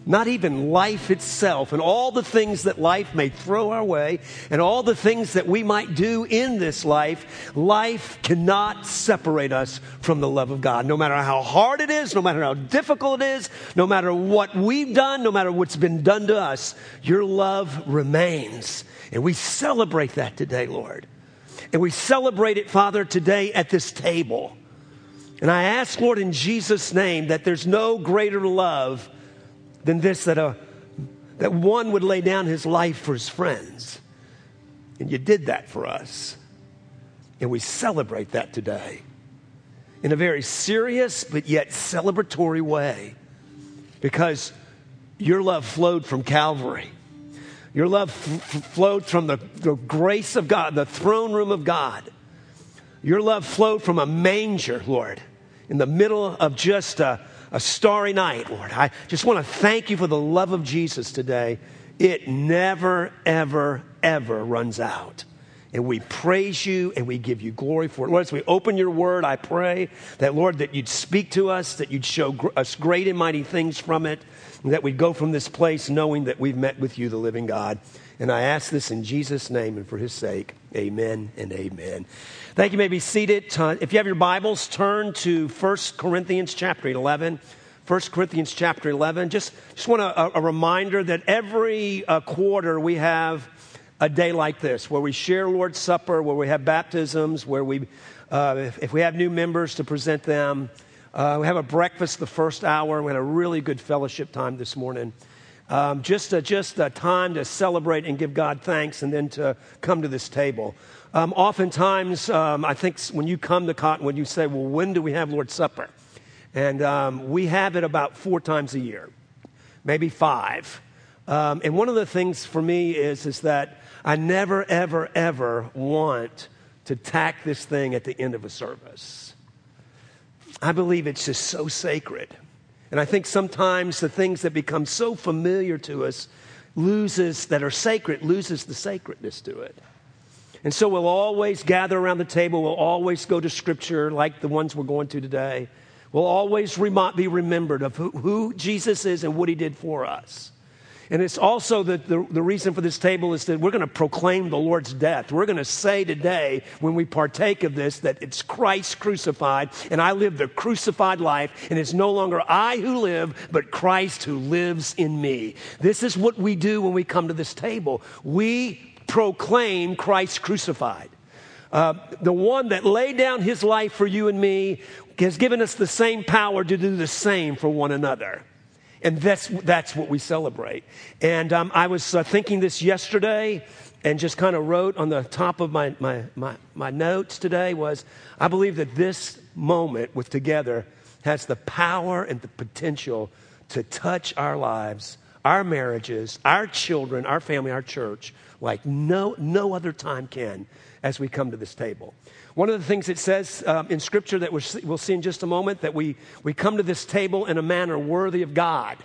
Not even life itself and all the things that life may throw our way and all the things that we might do in this life, life cannot separate us from the love of God. No matter how hard it is, no matter how difficult it is, no matter what we've done, no matter what's been done to us, your love remains. And we celebrate that today, Lord. And we celebrate it, Father, today at this table. And I ask, Lord, in Jesus' name, that there's no greater love than this, that one would lay down his life for his friends. And you did that for us. And we celebrate that today in a very serious but yet celebratory way, because your love flowed from Calvary. Your love flowed from the grace of God, the throne room of God. Your love flowed from a manger, Lord, in the middle of just a starry night, Lord. I just want to thank you for the love of Jesus today. It never, ever, ever runs out. And we praise you and we give you glory for it. Lord, as we open your word, I pray that, Lord, that you'd speak to us, that you'd show us great and mighty things from it, and that we'd go from this place knowing that we've met with you, the living God. And I ask this in Jesus' name and for his sake. Amen and amen. Thank you. You may be seated. If you have your Bibles, turn to 1 Corinthians chapter 11. 1 Corinthians chapter 11. Just want a reminder that every quarter we have a day like this, where we share Lord's Supper, where we have baptisms, where we, if we have new members, to present them. We have a breakfast the first hour. We had a really good fellowship time this morning. Just a time to celebrate and give God thanks, and then to come to this table. Oftentimes, I think when you come to Cottonwood, you say, well, when do we have Lord's Supper? And we have it about 4 times a year, maybe 5. And one of the things for me is that I never, ever, ever want to tack this thing at the end of a service. I believe it's just so sacred. And I think sometimes the things that become so familiar to us that are sacred, loses the sacredness to it. And so we'll always gather around the table. We'll always go to Scripture like the ones we're going to today. We'll always be remembered of who Jesus is and what he did for us. And it's also the reason for this table is that we're going to proclaim the Lord's death. We're going to say today, when we partake of this, that it's Christ crucified, and I live the crucified life, and it's no longer I who live, but Christ who lives in me. This is what we do when we come to this table. We proclaim Christ crucified. The one that laid down his life for you and me has given us the same power to do the same for one another. And that's what we celebrate. And I was thinking this yesterday, and just kind of wrote on the top of my notes today was, I believe that this moment with Together has the power and the potential to touch our lives, our marriages, our children, our family, our church, like no other time can as we come to this table. One of the things it says in Scripture that we'll see in just a moment, that we come to this table in a manner worthy of God,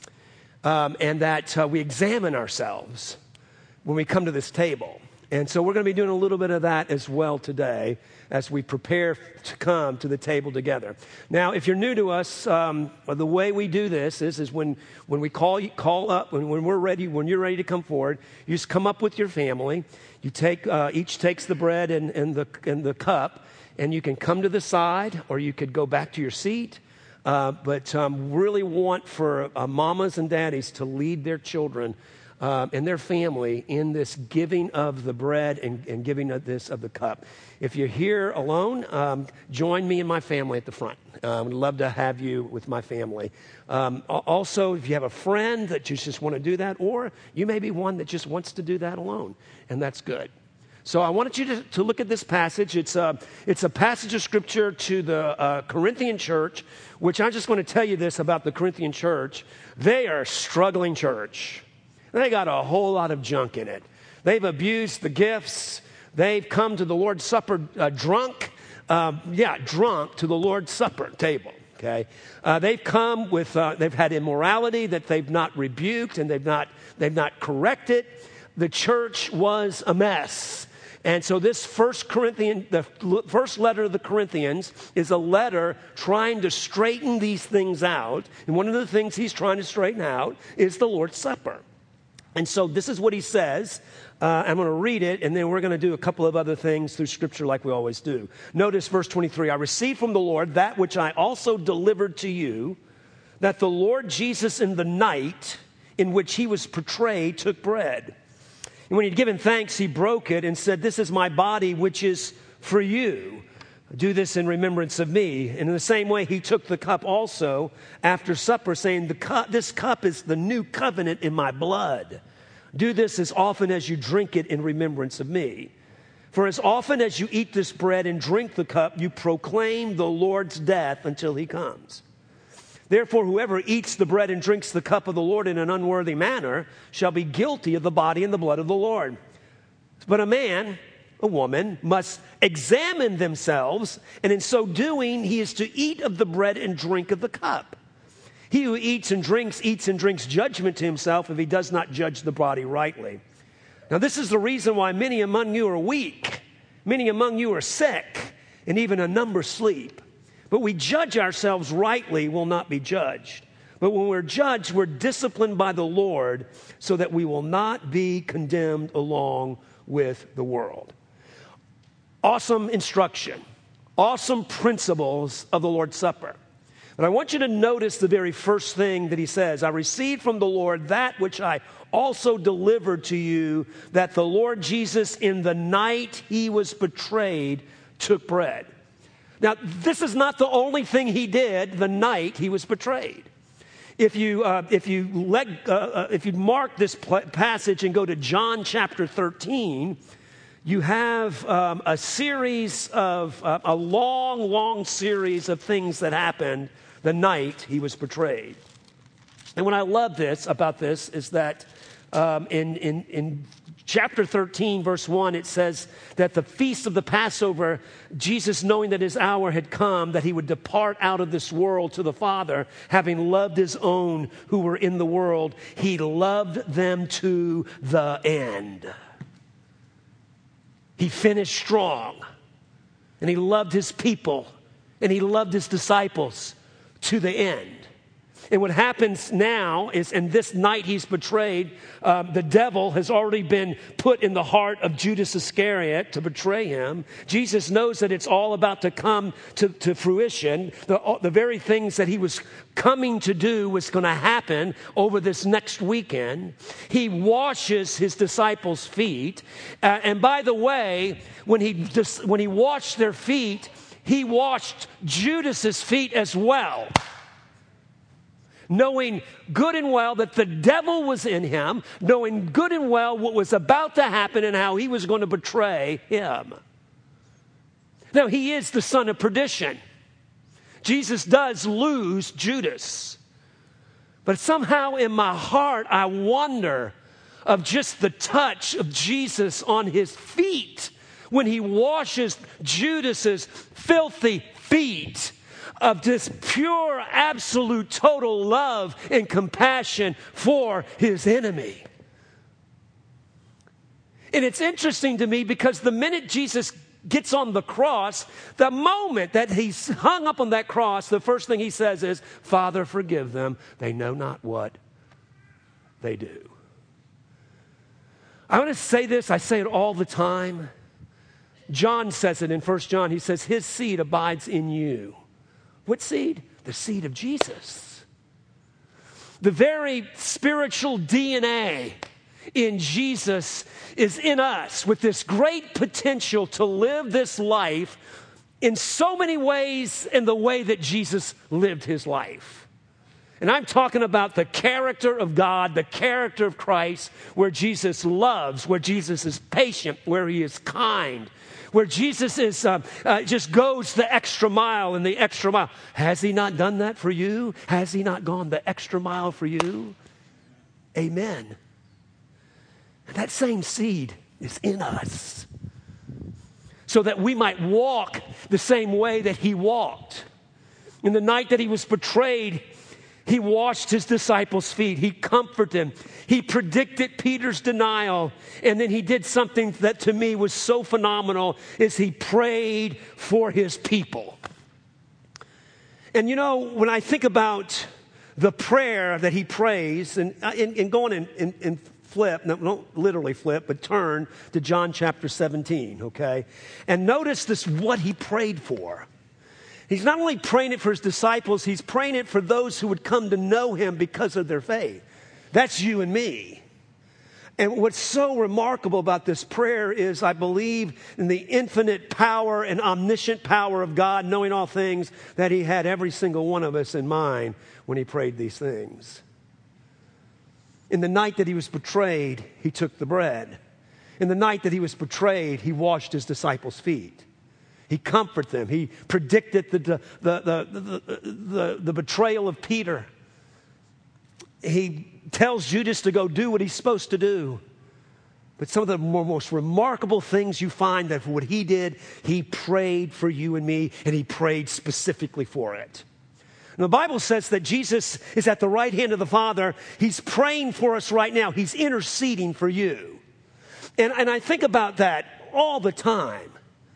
and that we examine ourselves when we come to this table. And so we're going to be doing a little bit of that as well today as we prepare to come to the table together. Now, if you're new to us, the way we do this is when we call up, when we're ready, when you're ready to come forward, you just come up with your family. You take each takes the bread and the cup, and you can come to the side, or you could go back to your seat. But really want for mamas and daddies to lead their children and their family in this giving of the bread and giving of the cup. If you're here alone, join me and my family at the front. We'd love to have you with my family. Also, if you have a friend that you just want to do that, or you may be one that just wants to do that alone, and that's good. So I wanted you to look at this passage. It's a passage of Scripture to the Corinthian church, which I'm just going to tell you this about the Corinthian church. They are a struggling church. They got a whole lot of junk in it. They've abused the gifts. They've come to the Lord's Supper drunk to the Lord's Supper table. Okay, they've come with they've had immorality that they've not rebuked and they've not corrected. The church was a mess. And so this the first letter of the Corinthians is a letter trying to straighten these things out. And one of the things he's trying to straighten out is the Lord's Supper. And so this is what he says. I'm going to read it, and then we're going to do a couple of other things through Scripture like we always do. Notice verse 23. I received from the Lord that which I also delivered to you, that the Lord Jesus in the night in which he was betrayed took bread. And when he'd given thanks, he broke it and said, this is my body, which is for you. Do this in remembrance of me. And in the same way, he took the cup also after supper, saying, this cup is the new covenant in my blood. Do this as often as you drink it in remembrance of me. For as often as you eat this bread and drink the cup, you proclaim the Lord's death until he comes. Therefore, whoever eats the bread and drinks the cup of the Lord in an unworthy manner shall be guilty of the body and the blood of the Lord. But a woman must examine themselves, and in so doing, he is to eat of the bread and drink of the cup. He who eats and drinks judgment to himself if he does not judge the body rightly. Now, this is the reason why many among you are weak, many among you are sick, and even a number sleep. But we judge ourselves rightly, will not be judged. But when we're judged, we're disciplined by the Lord so that we will not be condemned along with the world. Awesome instruction, awesome principles of the Lord's Supper. But I want you to notice the very first thing that he says. I received from the Lord that which I also delivered to you, that the Lord Jesus in the night he was betrayed took bread. Now, this is not the only thing he did the night he was betrayed. If you mark this passage and go to John chapter 13, you have a long series of things that happened the night he was betrayed. And what I love about this is that in chapter 13, verse 1, it says that the feast of the Passover, Jesus, knowing that his hour had come, that he would depart out of this world to the Father, having loved his own who were in the world, he loved them to the end. He finished strong, and he loved his people, and he loved his disciples to the end. And what happens now is, in this night he's betrayed, the devil has already been put in the heart of Judas Iscariot to betray him. Jesus knows that it's all about to come to fruition. The very things that he was coming to do was going to happen over this next weekend. He washes his disciples' feet. And by the way, when he washed their feet, he washed Judas's feet as well, knowing good and well that the devil was in him, knowing good and well what was about to happen and how he was going to betray him. Now, he is the son of perdition. Jesus does lose Judas. But somehow in my heart, I wonder of just the touch of Jesus on his feet when he washes Judas's filthy feet, of this pure, absolute, total love and compassion for his enemy. And it's interesting to me because the minute Jesus gets on the cross, the moment that he's hung up on that cross, the first thing he says is, Father, forgive them. They know not what they do. I want to say this. I say it all the time. John says it in 1 John. He says, his seed abides in you. What seed? The seed of Jesus. The very spiritual DNA in Jesus is in us with this great potential to live this life in so many ways in the way that Jesus lived his life. And I'm talking about the character of God, the character of Christ, where Jesus loves, where Jesus is patient, where he is kind, where Jesus is just goes the extra mile and the extra mile. Has he not done that for you? Has he not gone the extra mile for you? Amen. And that same seed is in us so that we might walk the same way that he walked. In the night that he was betrayed, He washed his disciples' feet. He comforted them. He predicted Peter's denial. And then he did something that to me was so phenomenal, is he prayed for his people. And you know, when I think about the prayer that he prays, and going in flip, no, don't literally flip, but turn to John chapter 17, okay? And notice this, what he prayed for. He's not only praying it for his disciples, he's praying it for those who would come to know him because of their faith. That's you and me. And what's so remarkable about this prayer is I believe in the infinite power and omniscient power of God, knowing all things, that he had every single one of us in mind when he prayed these things. In the night that he was betrayed, he took the bread. In the night that he was betrayed, he washed his disciples' feet. He comforted them. He predicted the betrayal of Peter. He tells Judas to go do what he's supposed to do. But some of the most remarkable things you find that what he did, he prayed for you and me, and he prayed specifically for it. And the Bible says that Jesus is at the right hand of the Father. He's praying for us right now. He's interceding for you. And I think about that all the time.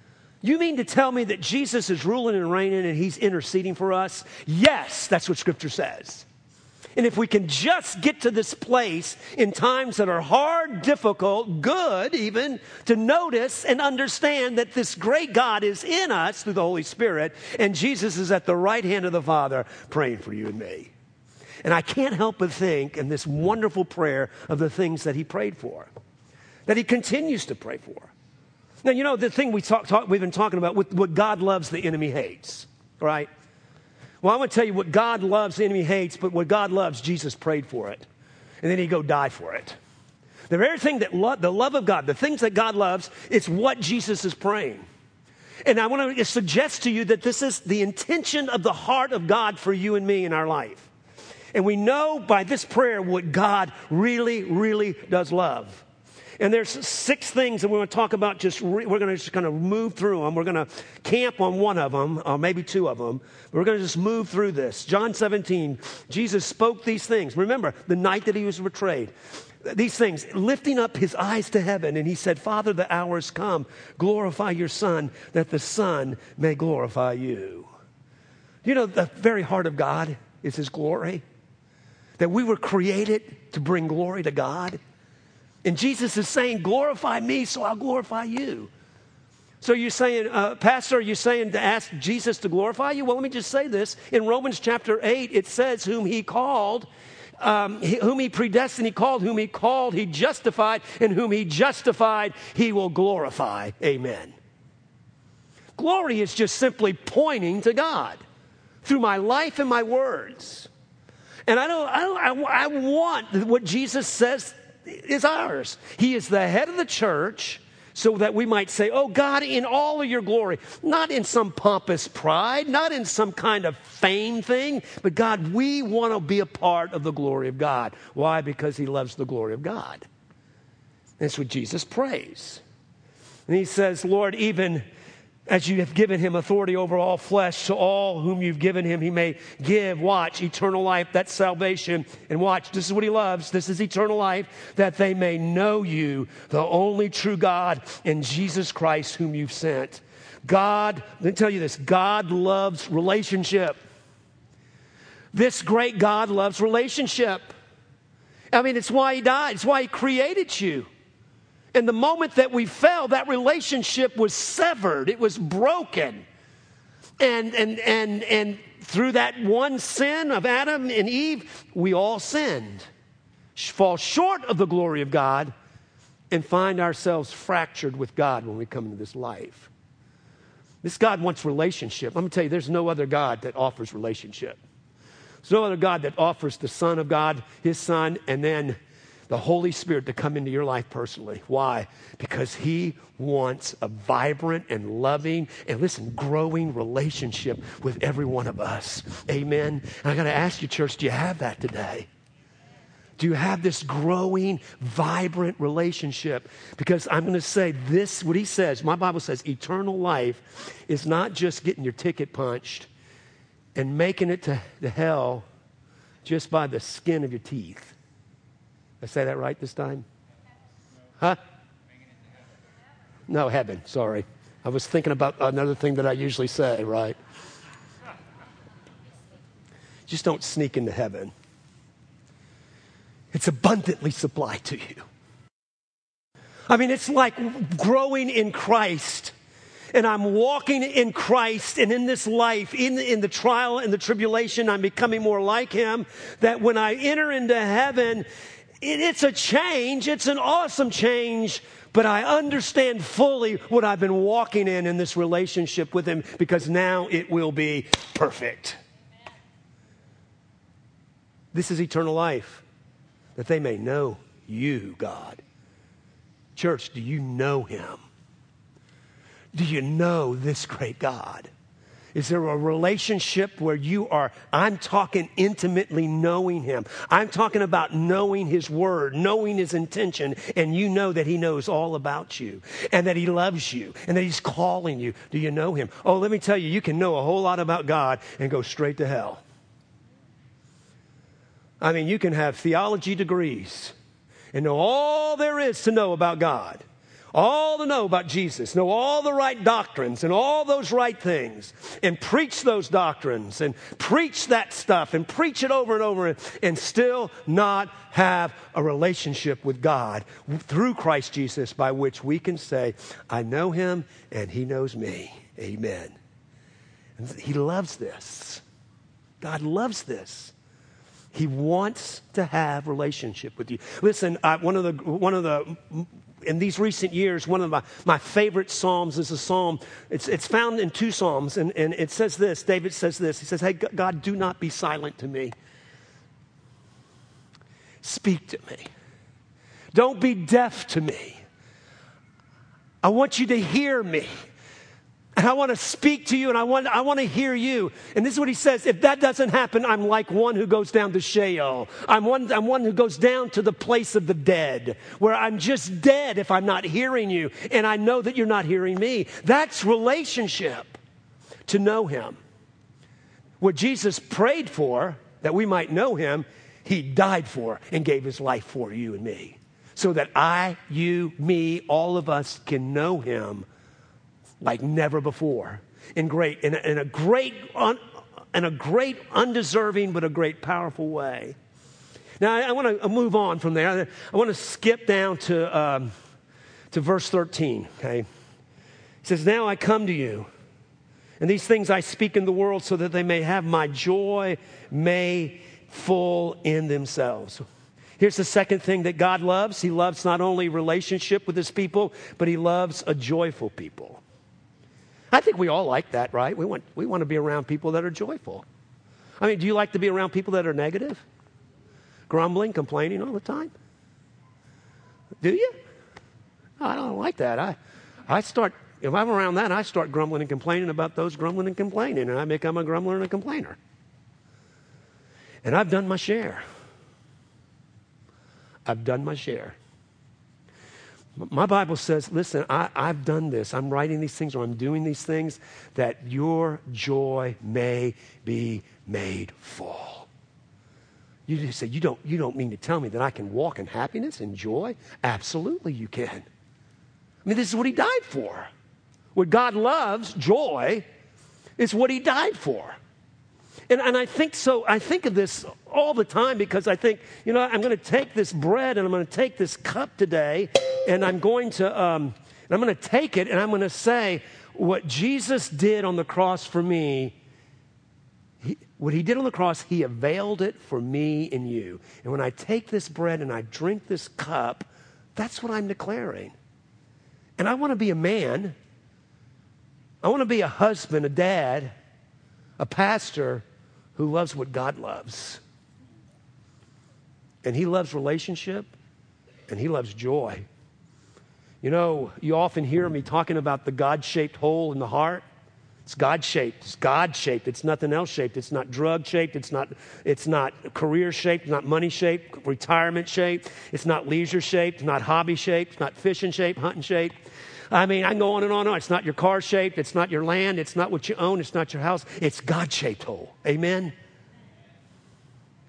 You mean to tell me that Jesus is ruling and reigning and he's interceding for us? Yes, that's what Scripture says. And if we can just get to this place in times that are hard, difficult, good even, to notice and understand that this great God is in us through the Holy Spirit, and Jesus is at the right hand of the Father praying for you and me. And I can't help but think in this wonderful prayer of the things that he prayed for, that he continues to pray for. Now, you know, the thing we've been talking about, what God loves, the enemy hates, right? Well, I'm going to tell you what God loves, the enemy hates, but what God loves, Jesus prayed for it. And then he'd go die for it. The very thing that the love of God, the things that God loves, it's what Jesus is praying. And I want to suggest to you that this is the intention of the heart of God for you and me in our life. And we know by this prayer what God really, really does love. And there's 6 things that we're going to talk about. We're going to just kind of move through them. We're going to camp on one of them, or maybe 2 of them. We're going to just move through this. John 17, Jesus spoke these things. Remember, the night that he was betrayed. These things, lifting up his eyes to heaven, and he said, Father, the hour has come. Glorify your Son, that the Son may glorify you. You know, the very heart of God is his glory. That we were created to bring glory to God. And Jesus is saying, glorify me, so I'll glorify you. So you're saying, Pastor, are you saying to ask Jesus to glorify you? Well, let me just say this. In Romans chapter 8, it says, whom he called, whom he predestined, he called, he justified, and whom he justified, he will glorify. Amen. Glory is just simply pointing to God through my life and my words. And I want what Jesus says is ours. He is the head of the church, so that we might say, oh God, in all of your glory, not in some pompous pride, not in some kind of fame thing, but God, we want to be a part of the glory of God. Why? Because he loves the glory of God. That's what Jesus prays. And he says, Lord, even as you have given him authority over all flesh, to all whom you've given him, he may give, watch, eternal life. That's salvation. And watch, this is what he loves. This is eternal life, that they may know you, the only true God, and Jesus Christ, whom you've sent. God, let me tell you this, God loves relationship. This great God loves relationship. I mean, it's why he died. It's why he created you. And the moment that we fell, that relationship was severed. It was broken. And through that one sin of Adam and Eve, we all sinned, fall short of the glory of God, and find ourselves fractured with God when we come into this life. This God wants relationship. I'm going to tell you, there's no other God that offers relationship. There's no other God that offers the Son of God, his Son, and then the Holy Spirit to come into your life personally. Why? Because he wants a vibrant and loving and, listen, growing relationship with every one of us. Amen? And I got to ask you, church, do you have that today? Do you have this growing, vibrant relationship? Because I'm going to say this, what he says, my Bible says, eternal life is not just getting your ticket punched and making it to hell just by the skin of your teeth. Did I say that right this time? Huh? No, heaven, sorry. I was thinking about another thing that I usually say, right? Just don't sneak into heaven. It's abundantly supplied to you. I mean, it's like growing in Christ. And I'm walking in Christ, and in this life, in the trial and the tribulation, I'm becoming more like Him, that when I enter into heaven, it's a change. It's an awesome change. But I understand fully what I've been walking in this relationship with Him, because now it will be perfect. This is eternal life, that they may know you, God. Church, do you know Him? Do you know this great God? Is there a relationship where I'm talking intimately knowing Him. I'm talking about knowing His Word, knowing His intention, and you know that He knows all about you, and that He loves you, and that He's calling you. Do you know Him? Oh, let me tell you, you can know a whole lot about God and go straight to hell. I mean, you can have theology degrees and know all there is to know about God. All to know about Jesus, know all the right doctrines and all those right things, and preach those doctrines and preach that stuff and preach it over and over, and still not have a relationship with God through Christ Jesus, by which we can say, I know Him and He knows me. Amen. And He loves this. God loves this. He wants to have relationship with you. Listen, in these recent years, one of my favorite Psalms is a Psalm. It's found in 2 Psalms, and it says this. David says this. He says, hey, God, do not be silent to me. Speak to me. Don't be deaf to me. I want you to hear me. And I want to speak to you, and I want to hear you. And this is what he says. If that doesn't happen, I'm like one who goes down to Sheol. I'm one who goes down to the place of the dead, where I'm just dead if I'm not hearing you, and I know that you're not hearing me. That's relationship, to know Him. What Jesus prayed for, that we might know Him, He died for and gave His life for you and me, so that I, you, me, all of us can know Him like never before, in a great undeserving but a great powerful way. Now I want to move on from there. I want to skip down to verse 13. Okay, it says, "Now I come to you, and these things I speak in the world, so that they may have my joy made full in themselves." Here's the second thing that God loves. He loves not only relationship with His people, but He loves a joyful people. I think we all like that, right? We want to be around people that are joyful. I mean, do you like to be around people that are negative? Grumbling, complaining all the time? Do you? I don't like that. If I'm around that, I start grumbling and complaining about those grumbling and complaining, and I become a grumbler and a complainer. And I've done my share. I've done my share. My Bible says, listen, I've done this. I'm writing these things, or I'm doing these things, that your joy may be made full. You just say, you don't mean to tell me that I can walk in happiness and joy? Absolutely you can. I mean, this is what He died for. What God loves, joy, is what He died for. And I think so. I think of this all the time, because I think, I'm going to take this bread and I'm going to take this cup today, and I'm going to take it, and I'm going to say what Jesus did on the cross for me. What He did on the cross, He availed it for me and you. And when I take this bread and I drink this cup, that's what I'm declaring. And I want to be a man. I want to be a husband, a dad, a pastor who loves what God loves. And He loves relationship, and He loves joy. You often hear me talking about the God-shaped hole in the heart. It's God-shaped. It's God-shaped. It's nothing else shaped. It's not drug-shaped. It's not career-shaped. It's not money-shaped, retirement-shaped. It's not leisure-shaped. It's not hobby-shaped. It's not fishing-shaped, hunting-shaped. I mean, I can go on and on and on. It's not your car-shaped. It's not your land. It's not what you own. It's not your house. It's God-shaped hole. Amen?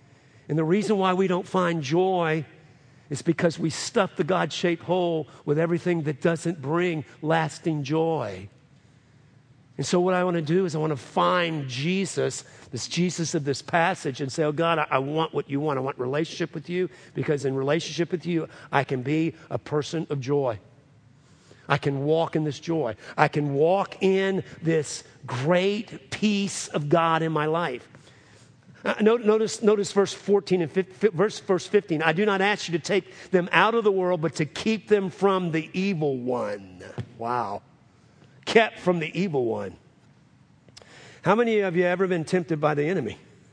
And the reason why we don't find joy is because we stuff the God-shaped hole with everything that doesn't bring lasting joy. And so what I want to do is I want to find Jesus, this Jesus of this passage, and say, oh God, I want what you want. I want relationship with you, because in relationship with you, I can be a person of joy. I can walk in this joy. I can walk in this great peace of God in my life. Notice verse 14 and verse 15. I do not ask you to take them out of the world, but to keep them from the evil one. Wow. Kept from the evil one. How many of you have ever been tempted by the enemy?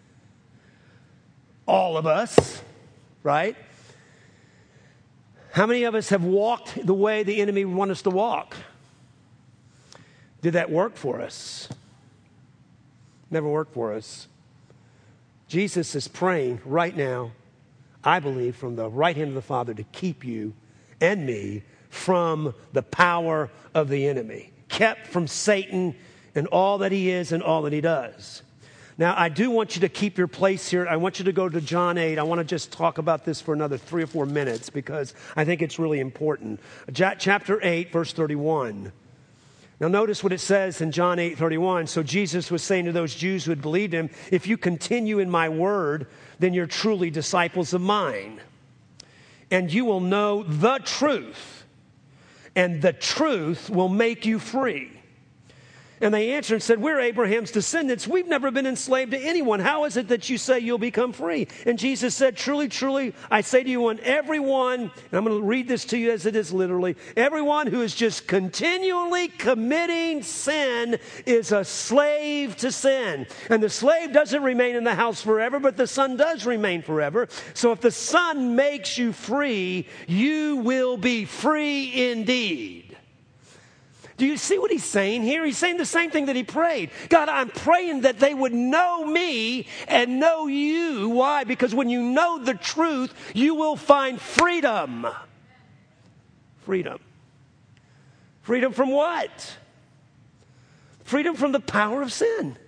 All of us, right? How many of us have walked the way the enemy would want us to walk? Did that work for us? Never worked for us. Jesus is praying right now, I believe, from the right hand of the Father to keep you and me from the power of the enemy. Kept from Satan and all that he is and all that he does. Now, I do want you to keep your place here. I want you to go to John 8. I want to just talk about this for another 3 or 4 minutes because I think it's really important. Chapter 8, verse 31. Now, notice what it says in John 8:31. So Jesus was saying to those Jews who had believed him, if you continue in my word, then you're truly disciples of mine. And you will know the truth, and the truth will make you free. And they answered and said, we're Abraham's descendants. We've never been enslaved to anyone. How is it that you say you'll become free? And Jesus said, truly, truly, I say to you, and everyone, and I'm going to read this to you as it is literally, everyone who is just continually committing sin is a slave to sin. And the slave doesn't remain in the house forever, but the son does remain forever. So if the son makes you free, you will be free indeed. Do you see what he's saying here? He's saying the same thing that he prayed. God, I'm praying that they would know me and know you. Why? Because when you know the truth, you will find freedom. Freedom. Freedom from what? Freedom from the power of sin.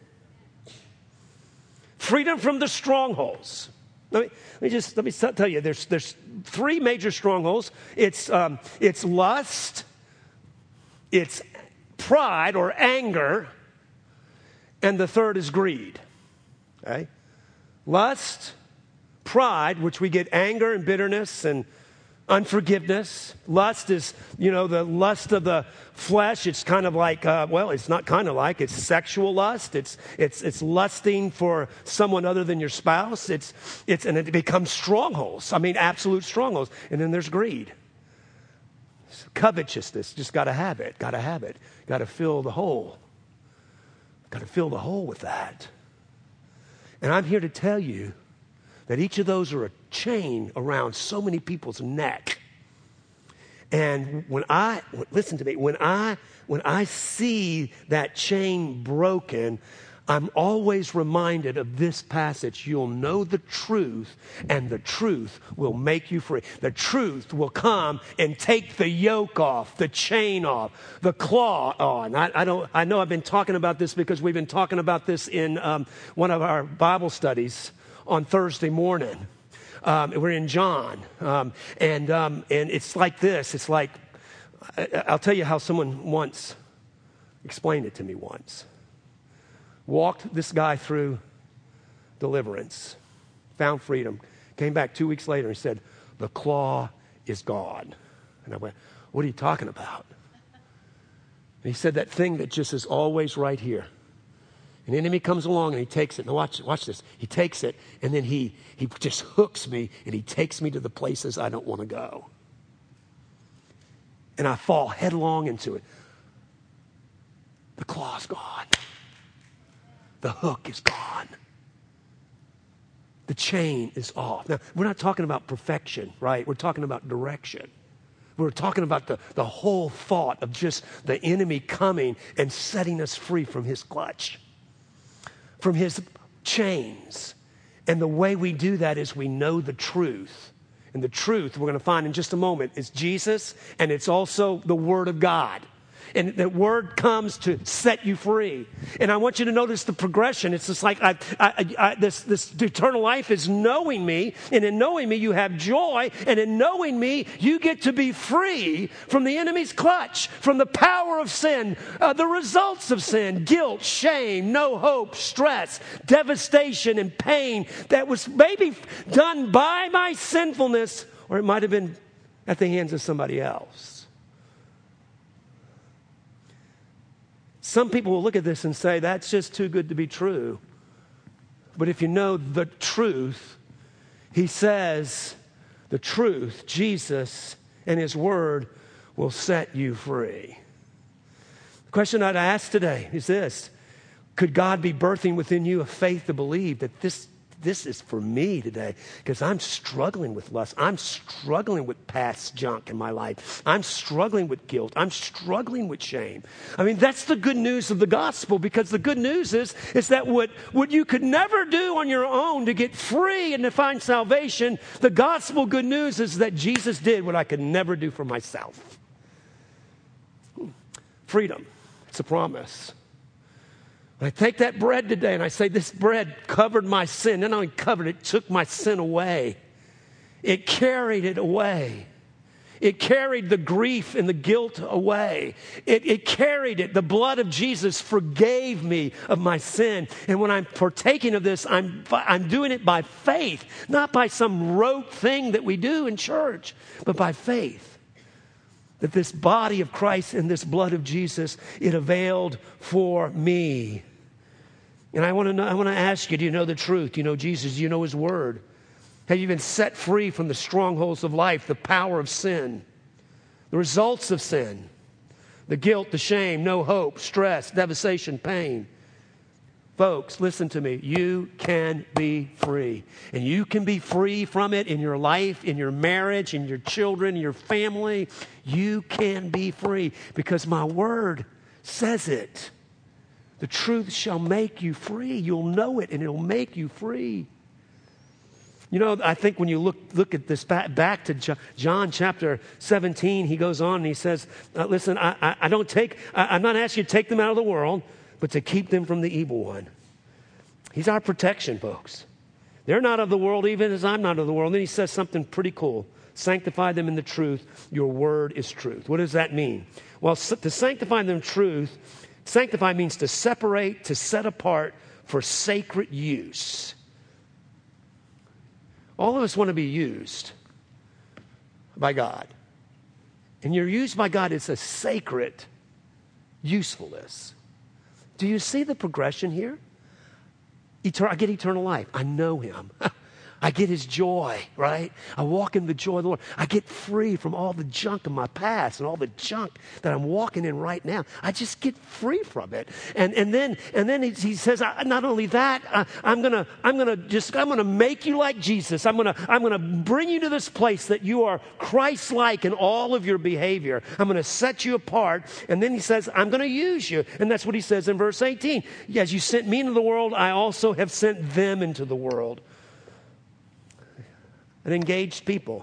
Freedom from the strongholds. Let me tell you, there's 3 major strongholds. It's lust. It's pride or anger, and the third is greed. Okay? Lust, pride, which we get anger and bitterness and unforgiveness. Lust is, the lust of the flesh. It's kind of like, it's not kind of like, it's sexual lust. It's lusting for someone other than your spouse. And it becomes strongholds. I mean, absolute strongholds. And then there's greed. Covetousness, just got to have it. Got to fill the hole. Got to fill the hole with that. And I'm here to tell you that each of those are a chain around so many people's neck. And listen to me, when I see that chain broken, I'm always reminded of this passage. You'll know the truth, and the truth will make you free. The truth will come and take the yoke off, the chain off, the claw on. I know I've been talking about this because we've been talking about this in one of our Bible studies on Thursday morning. We're in John, and it's like this. It's like, I'll tell you how someone once explained it to me once. Walked this guy through deliverance, found freedom, came back 2 weeks later and said, the claw is gone. And I went, what are you talking about? And he said, that thing that just is always right here. An enemy comes along and he takes it. Now watch this. He takes it and then he just hooks me and he takes me to the places I don't want to go. And I fall headlong into it. The claw's gone. The hook is gone. The chain is off. Now, we're not talking about perfection, right? We're talking about direction. We're talking about the whole thought of just the enemy coming and setting us free from his clutch, from his chains. And the way we do that is we know the truth. And the truth we're going to find in just a moment is Jesus, and it's also the Word of God. And the word comes to set you free. And I want you to notice the progression. It's just like this eternal life is knowing me. And in knowing me, you have joy. And in knowing me, you get to be free from the enemy's clutch, from the power of sin, the results of sin, guilt, shame, no hope, stress, devastation, and pain that was maybe done by my sinfulness, or it might have been at the hands of somebody else. Some people will look at this and say, that's just too good to be true. But if you know the truth, he says the truth, Jesus and his word will set you free. The question I'd ask today is this: could God be birthing within you a faith to believe that this is for me today? Because I'm struggling with lust. I'm struggling with past junk in my life. I'm struggling with guilt. I'm struggling with shame. I mean, that's the good news of the gospel, because the good news is that what you could never do on your own to get free and to find salvation, the gospel good news is that Jesus did what I could never do for myself. Freedom. It's a promise. I take that bread today and I say, this bread covered my sin. Not only covered it, took my sin away. It carried it away. It carried the grief and the guilt away. It carried it. The blood of Jesus forgave me of my sin. And when I'm partaking of this, I'm doing it by faith, not by some rote thing that we do in church, but by faith. That this body of Christ and this blood of Jesus, it availed for me. And I want to ask you, do you know the truth? Do you know Jesus? Do you know his word? Have you been set free from the strongholds of life, the power of sin, the results of sin, the guilt, the shame, no hope, stress, devastation, pain? Folks, listen to me. You can be free. And you can be free from it in your life, in your marriage, in your children, in your family. You can be free because my word says it. The truth shall make you free. You'll know it and it'll make you free. You know, I think when you look at this back to John chapter 17, he goes on and he says, listen, I'm not asking you to take them out of the world, but to keep them from the evil one. He's our protection, folks. They're not of the world, even as I'm not of the world. And then he says something pretty cool. Sanctify them in the truth. Your word is truth. What does that mean? Well, to sanctify them in truth, sanctify means to separate, to set apart for sacred use. All of us want to be used by God. And you're used by God is a sacred usefulness. Do you see the progression here? I get eternal life. I know him. I get his joy, right? I walk in the joy of the Lord. I get free from all the junk of my past and all the junk that I'm walking in right now. I just get free from it. And then he says, not only that, I'm gonna make you like Jesus. I'm gonna bring you to this place that you are Christ-like in all of your behavior. I'm gonna set you apart. And then he says, I'm gonna use you. And that's what he says in verse 18. As you sent me into the world, I also have sent them into the world. An engaged people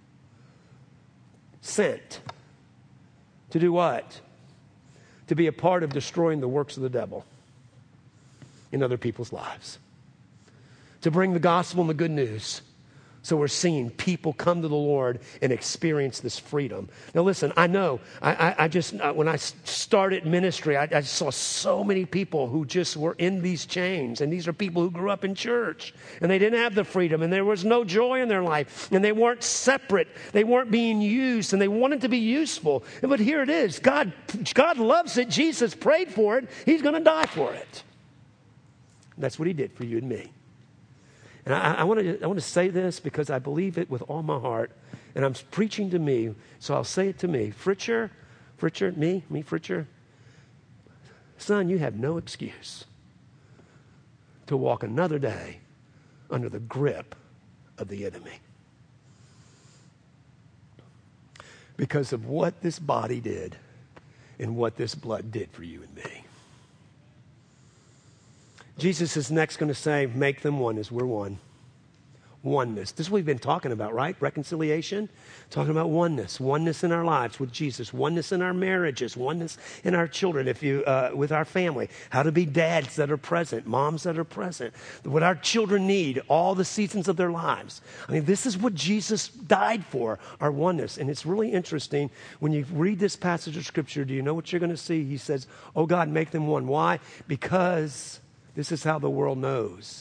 sent to do what? To be a part of destroying the works of the devil in other people's lives. To bring the gospel and the good news. So we're seeing people come to the Lord and experience this freedom. Now listen, I know, I just, when I started ministry, I saw so many people who just were in these chains. And these are people who grew up in church. And they didn't have the freedom. And there was no joy in their life. And they weren't separate. They weren't being used. And they wanted to be useful. But here it is. God loves it. Jesus prayed for it. He's going to die for it. And that's what he did for you and me. And I want to say this because I believe it with all my heart. And I'm preaching to me, so I'll say it to me. Fritcher, Fritcher. Son, you have no excuse to walk another day under the grip of the enemy. Because of what this body did and what this blood did for you and me. Jesus is next going to say, make them one as we're one. oneness. This is what we've been talking about, right? Reconciliation. Talking about oneness. Oneness in our lives with Jesus. Oneness in our marriages. Oneness in our children. With our family. How to be dads that are present. Moms that are present. What our children need. All the seasons of their lives. I mean, this is what Jesus died for. Our oneness. And it's really interesting. When you read this passage of Scripture, do you know what you're going to see? He says, oh God, make them one. Why? Because this is how the world knows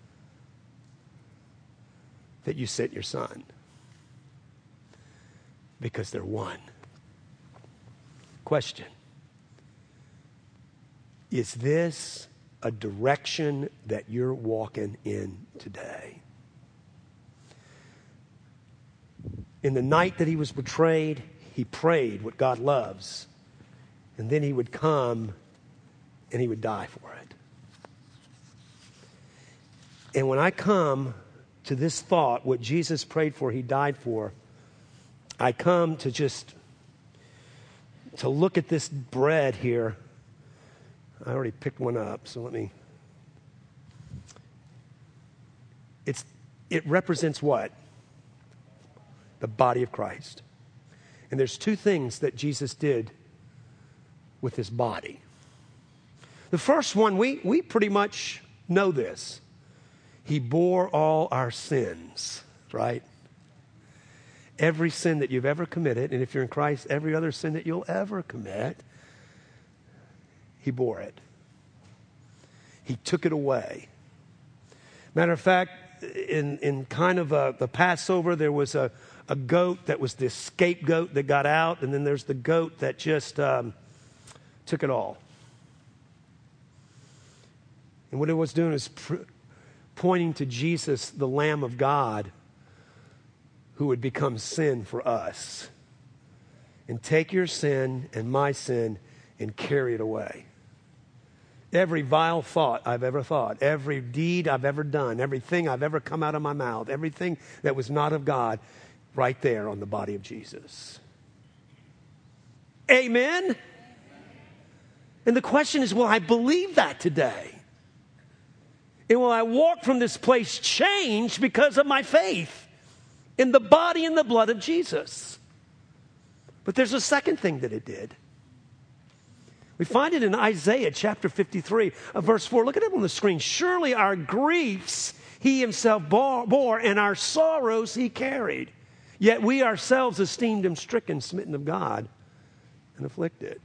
that you sent your Son, because they're one. Question: is this a direction that you're walking in today? In the night that he was betrayed, he prayed what God loves, and then he would come and he would die for it. And when I come to this thought, what Jesus prayed for, he died for, I come to look at this bread here. I already picked one up, so it represents what? The body of Christ. And there's two things that Jesus did with his body. The first one, we pretty much know this. He bore all our sins, right? Every sin that you've ever committed, and if you're in Christ, every other sin that you'll ever commit, he bore it. He took it away. Matter of fact, in kind of the Passover, there was a goat that was this scapegoat that got out, and then there's the goat that just took it all. And what it was doing is pointing to Jesus, the Lamb of God, who would become sin for us and take your sin and my sin and carry it away. Every vile thought I've ever thought, every deed I've ever done, everything I've ever come out of my mouth, everything that was not of God, right there on the body of Jesus. Amen? And the question is, will I believe that today? And will I walk from this place changed because of my faith in the body and the blood of Jesus? But there's a second thing that it did. We find it in Isaiah chapter 53, verse 4. Look at it on the screen. Surely our griefs he himself bore, and our sorrows he carried. Yet we ourselves esteemed him stricken, smitten of God, and afflicted.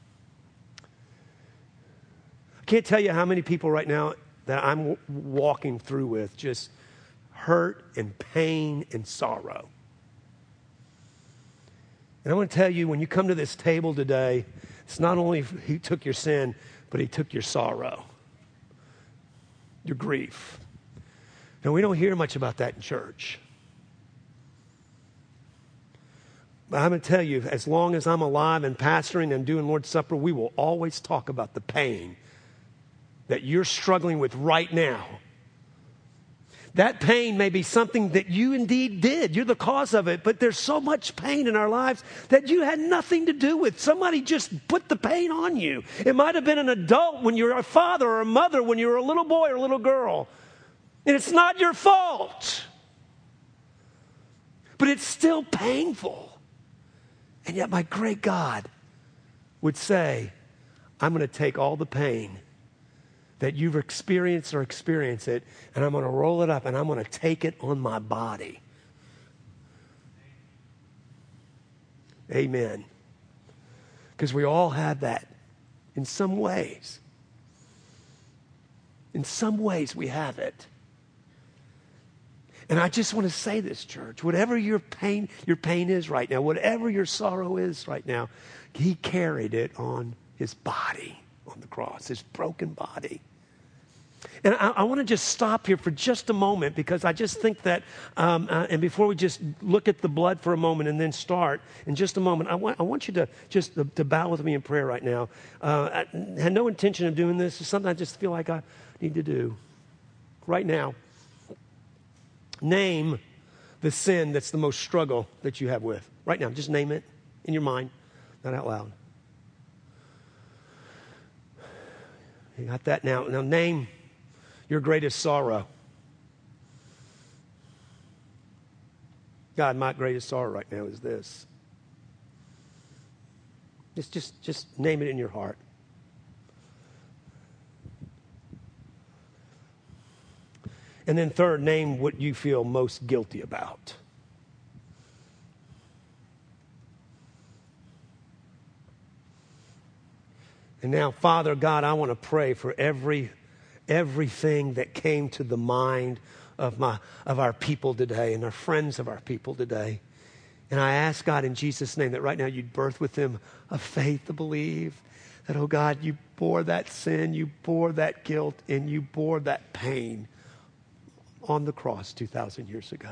I can't tell you how many people right now that I'm walking through with just hurt and pain and sorrow. And I want to tell you, when you come to this table today, it's not only he took your sin, but he took your sorrow, your grief. Now, we don't hear much about that in church. But I'm going to tell you, as long as I'm alive and pastoring and doing Lord's Supper, we will always talk about the pain that you're struggling with right now. That pain may be something that you indeed did. You're the cause of it, but there's so much pain in our lives that you had nothing to do with. Somebody just put the pain on you. It might have been an adult when you were a father or a mother, when you were a little boy or a little girl. And it's not your fault. But it's still painful. And yet my great God would say, I'm going to take all the pain that you've experienced or experience it, and I'm going to roll it up and I'm going to take it on my body. Amen. Because we all have that in some ways. In some ways we have it. And I just want to say this, church, whatever your pain is right now, whatever your sorrow is right now, he carried it on his body on the cross, his broken body. And I want to just stop here for just a moment, because I just think that, and before we just look at the blood for a moment and then start, in just a moment, I want you to just to bow with me in prayer right now. I had no intention of doing this. It's something I just feel like I need to do right now. Name the sin that's the most struggle that you have with. Right now, just name it in your mind, not out loud. You got that now. Now name your greatest sorrow. God, my greatest sorrow right now is this. Just name it in your heart. And then third, name what you feel most guilty about. And now, Father God, I want to pray for everything that came to the mind of our people today and our friends of our people today. And I ask God in Jesus' name that right now you'd birth with them a faith to believe that, oh God, you bore that sin, you bore that guilt, and you bore that pain on the cross 2,000 years ago.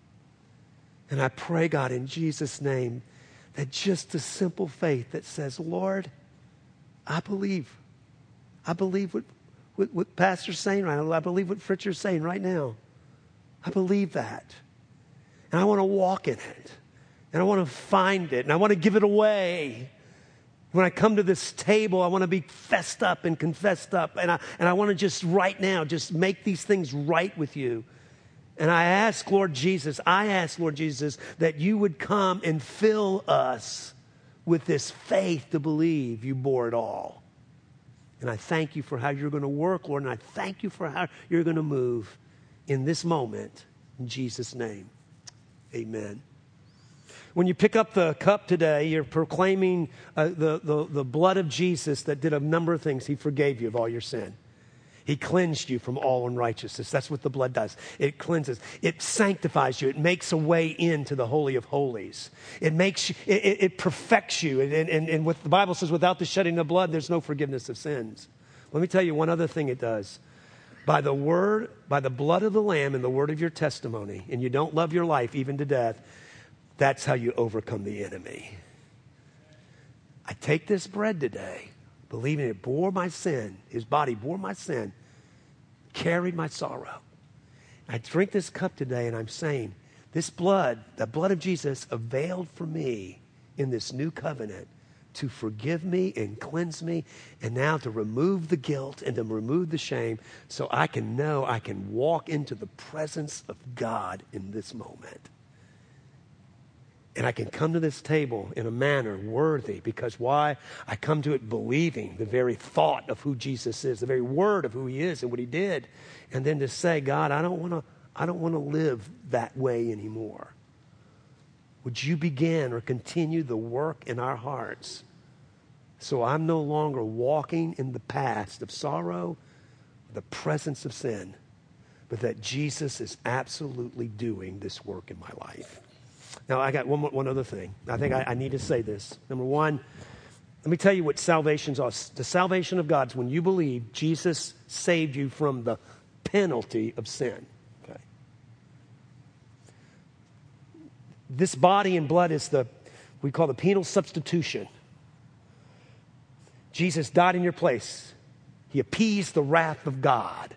And I pray, God, in Jesus' name, that just a simple faith that says, Lord, I believe. I believe what Pastor's saying right now. I believe what Fritcher's saying right now. I believe that. And I want to walk in it. And I want to find it. And I want to give it away. When I come to this table, I want to be fessed up and confessed up. And I want to just right now, just make these things right with you. And I ask, Lord Jesus, that you would come and fill us with this faith to believe you bore it all. And I thank you for how you're going to work, Lord. And I thank you for how you're going to move in this moment. In Jesus' name, amen. When you pick up the cup today, you're proclaiming the blood of Jesus that did a number of things. He forgave you of all your sin. He cleansed you from all unrighteousness. That's what the blood does. It cleanses. It sanctifies you. It makes a way into the Holy of Holies. It makes you, it perfects you. And what the Bible says, without the shedding of blood, there's no forgiveness of sins. Let me tell you one other thing it does. By the blood of the Lamb and the word of your testimony, and you don't love your life even to death, that's how you overcome the enemy. I take this bread today, believing it bore my sin. His body bore my sin, carried my sorrow. I drink this cup today, and I'm saying, this blood, the blood of Jesus, availed for me in this new covenant to forgive me and cleanse me, and now to remove the guilt and to remove the shame so I can know I can walk into the presence of God in this moment. And I can come to this table in a manner worthy, because why? I come to it believing the very thought of who Jesus is, the very word of who he is and what he did. And then to say, God, I don't want to live that way anymore. Would you begin or continue the work in our hearts so I'm no longer walking in the past of sorrow, the presence of sin, but that Jesus is absolutely doing this work in my life. Now, I got one other thing. I think I need to say this. Number one, let me tell you what salvation's all. The salvation of God is when you believe Jesus saved you from the penalty of sin. Okay. This body and blood is we call the penal substitution. Jesus died in your place. He appeased the wrath of God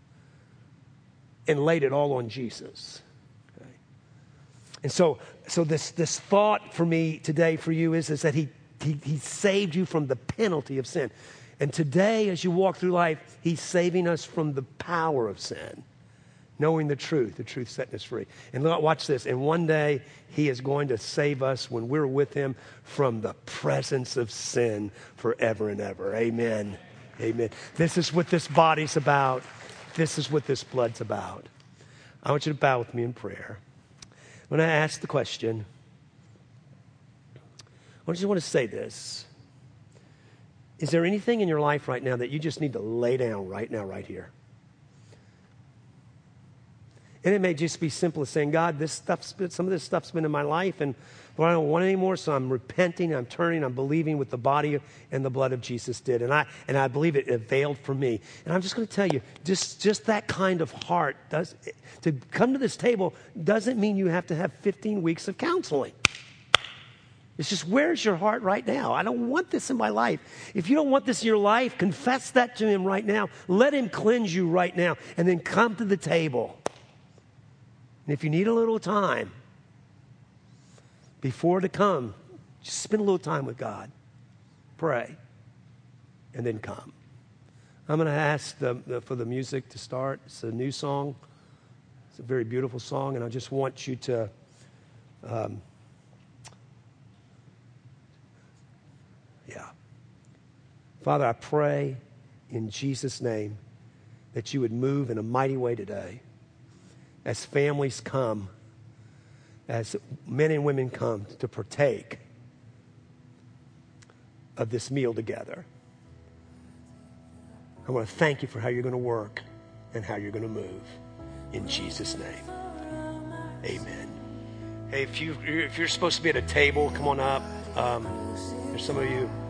and laid it all on Jesus. Okay. And so this thought for me today for you is that he saved you from the penalty of sin. And today, as you walk through life, he's saving us from the power of sin. Knowing the truth setting us free. And watch this. And one day, he is going to save us when we're with him from the presence of sin forever and ever. Amen. Amen. This is what this body's about. This is what this blood's about. I want you to bow with me in prayer. When I ask the question, I just want to say this. Is there anything in your life right now that you just need to lay down right now, right here? And it may just be simple as saying, God, some of this stuff's been in my life, and Lord, I don't want it anymore, so I'm repenting, I'm turning, I'm believing what the body and the blood of Jesus did. And I believe it availed for me. And I'm just going to tell you, just that kind of heart, to come to this table doesn't mean you have to have 15 weeks of counseling. It's just, where's your heart right now? I don't want this in my life. If you don't want this in your life, confess that to him right now. Let him cleanse you right now, and then come to the table. And if you need a little time before to come, just spend a little time with God. Pray. And then come. I'm going to ask for the music to start. It's a new song. It's a very beautiful song. And I just want you to Yeah. Father, I pray in Jesus' name that you would move in a mighty way today as families come, as men and women come to partake of this meal together. I want to thank you for how you're going to work and how you're going to move. In Jesus' name, amen. Hey, if you're supposed to be at a table, come on up. There's some of you